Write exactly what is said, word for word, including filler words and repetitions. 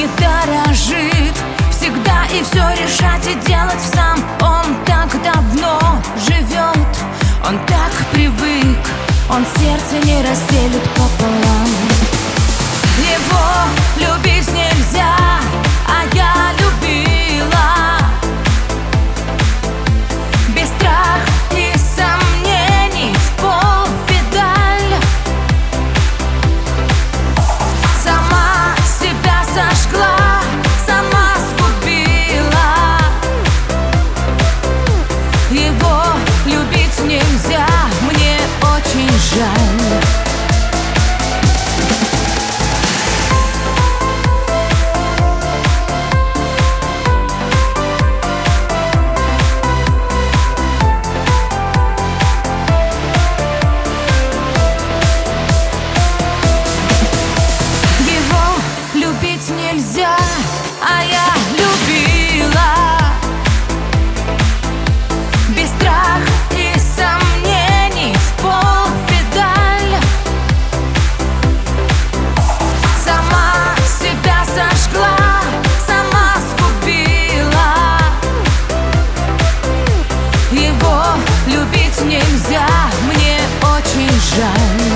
не дорожит, всегда и все решать и делать сам. Он так давно живет, он так привык, он сердце не разделит пополам. Его любить нельзя, а я любила. Без страха и сомнений в полпедаль. Сама себя сожгла, сама сгубила. Его любить нельзя, мне очень жаль. Нельзя, а я любила. Без страха и сомнений в полпедаль. Сама себя сожгла, сама сгубила. Его любить нельзя, мне очень жаль.